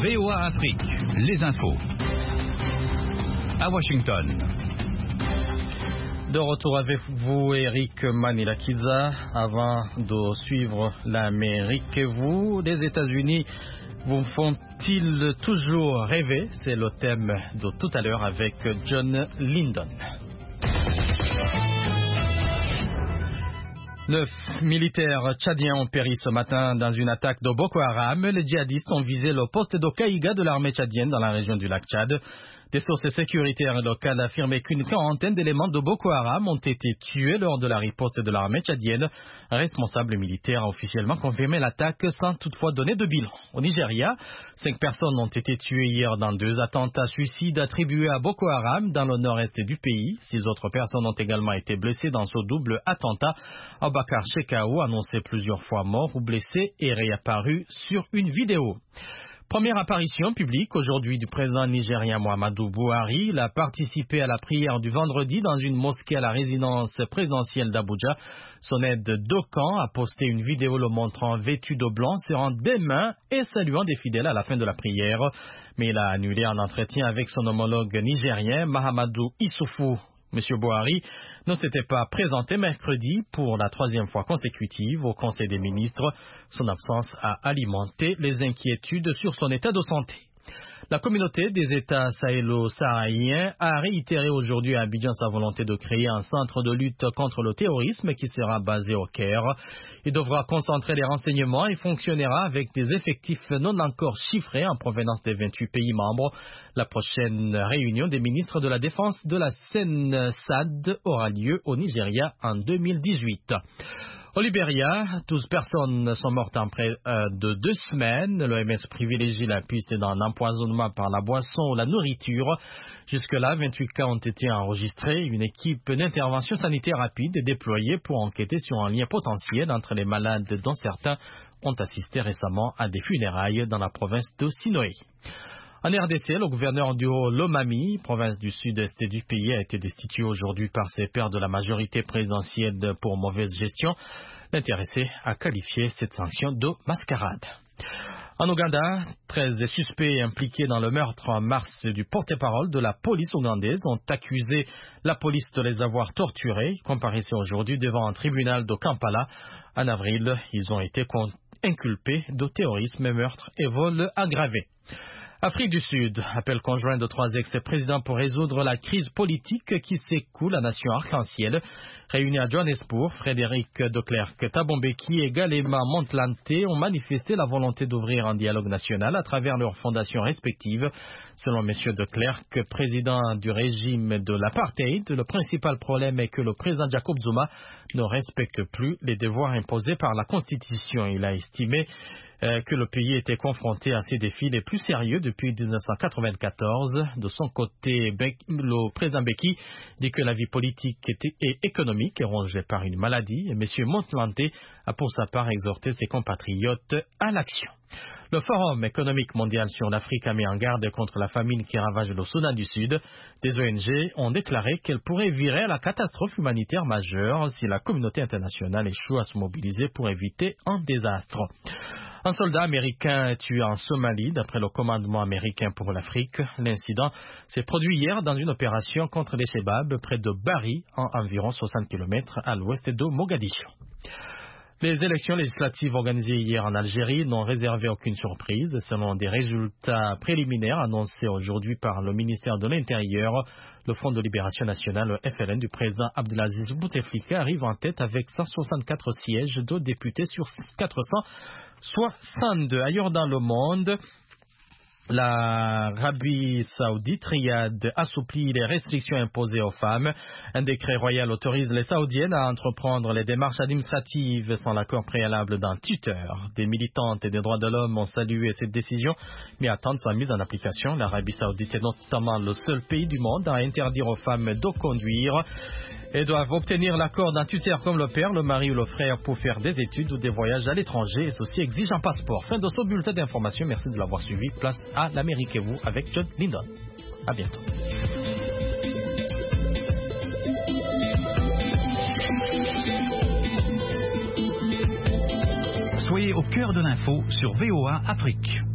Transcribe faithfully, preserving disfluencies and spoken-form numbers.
V O A Afrique, les infos. À Washington. De retour avec vous, Eric Manilakiza. Avant de suivre l'Amérique, et vous, les États-Unis, vous font-ils toujours rêver? C'est le thème de tout à l'heure avec John Lyndon. Neuf militaires tchadiens ont péri ce matin dans une attaque de Boko Haram. Les djihadistes ont visé le poste de Kaïga de l'armée tchadienne dans la région du lac Tchad. Des sources sécuritaires locales affirmaient qu'une quarantaine d'éléments de Boko Haram ont été tués lors de la riposte de l'armée tchadienne. Un responsable militaire a officiellement confirmé l'attaque sans toutefois donner de bilan. Au Nigeria, cinq personnes ont été tuées hier dans deux attentats suicides attribués à Boko Haram dans le nord-est du pays. Six autres personnes ont également été blessées dans ce double attentat. Abakar Shekau, annoncé plusieurs fois mort ou blessé, est réapparu sur une vidéo. Première apparition publique aujourd'hui du président nigérien Muhammadu Buhari. Il a participé à la prière du vendredi dans une mosquée à la résidence présidentielle d'Abuja. Son aide Dokan a posté une vidéo le montrant vêtu de blanc, serrant des mains et saluant des fidèles à la fin de la prière. Mais il a annulé un entretien avec son homologue nigérien Mahamadou Issoufou. Monsieur Buhari ne s'était pas présenté mercredi pour la troisième fois consécutive au Conseil des ministres. Son absence a alimenté les inquiétudes sur son état de santé. La communauté des États sahélo-sahariens a réitéré aujourd'hui à Abidjan sa volonté de créer un centre de lutte contre le terrorisme qui sera basé au Caire. Il devra concentrer les renseignements et fonctionnera avec des effectifs non encore chiffrés en provenance des vingt-huit pays membres. La prochaine réunion des ministres de la Défense de la S E N S A D aura lieu au Nigeria en deux mille dix-huit. Au Libéria, douze personnes sont mortes en près euh, de deux semaines. L'O M S privilégie la piste d'un empoisonnement par la boisson ou la nourriture. Jusque-là, vingt-huit cas ont été enregistrés. Une équipe d'intervention sanitaire rapide est déployée pour enquêter sur un lien potentiel entre les malades dont certains ont assisté récemment à des funérailles dans la province de Sinoé. En R D C, le gouverneur du Haut-Lomami, province du sud-est du pays, a été destitué aujourd'hui par ses pairs de la majorité présidentielle pour mauvaise gestion. L'intéressé a qualifié cette sanction de mascarade. En Ouganda, treize suspects impliqués dans le meurtre en mars du porte-parole de la police ougandaise ont accusé la police de les avoir torturés. Ils comparaissaient aujourd'hui devant un tribunal de Kampala. En avril, ils ont été inculpés de terrorisme, meurtre et vol aggravé. Afrique du Sud, appel conjoint de trois ex-présidents pour résoudre la crise politique qui secoue la nation arc-en-ciel. Réunis à Johannesburg, Frédéric de Klerk, Thabo Mbeki et Galema Motlanthe ont manifesté la volonté d'ouvrir un dialogue national à travers leurs fondations respectives. Selon M. de Klerk, président du régime de l'apartheid, le principal problème est que le président Jacob Zuma ne respecte plus les devoirs imposés par la Constitution. Il a estimé que le pays était confronté à ces défis les plus sérieux depuis mille neuf cent quatre-vingt-quatorze. De son côté, le président Mbeki dit que la vie politique et économique est rongée par une maladie. Et M. Motlanthe a pour sa part exhorté ses compatriotes à l'action. Le Forum économique mondial sur l'Afrique a mis en garde contre la famine qui ravage le Soudan du Sud. Des O N G ont déclaré qu'elle pourrait virer à la catastrophe humanitaire majeure si la communauté internationale échoue à se mobiliser pour éviter un désastre. Un soldat américain est tué en Somalie d'après le commandement américain pour l'Afrique. L'incident s'est produit hier dans une opération contre les Chebabs près de Bari, à environ soixante kilomètres à l'ouest de Mogadiscio. Les élections législatives organisées hier en Algérie n'ont réservé aucune surprise. Selon des résultats préliminaires annoncés aujourd'hui par le ministère de l'Intérieur, le Front de Libération Nationale, le F L N du président Abdelaziz Bouteflika, arrive en tête avec cent soixante-quatre sièges de députés sur quatre cent soixante-deux. Ailleurs dans le monde, l'Arabie Saoudite, Riyad, assouplit les restrictions imposées aux femmes. Un décret royal autorise les Saoudiennes à entreprendre les démarches administratives sans l'accord préalable d'un tuteur. Des militantes et des droits de l'homme ont salué cette décision, mais attendent sa mise en application. L'Arabie Saoudite est notamment le seul pays du monde à interdire aux femmes de conduire et doivent obtenir l'accord d'un tuteur comme le père, le mari ou le frère pour faire des études ou des voyages à l'étranger, et ceci exige un passeport. Fin de ce bulletin d'information. Merci de l'avoir suivi. Place à l'Amérique et vous avec John Lyndon. À bientôt. Soyez au cœur de l'info sur V O A Afrique.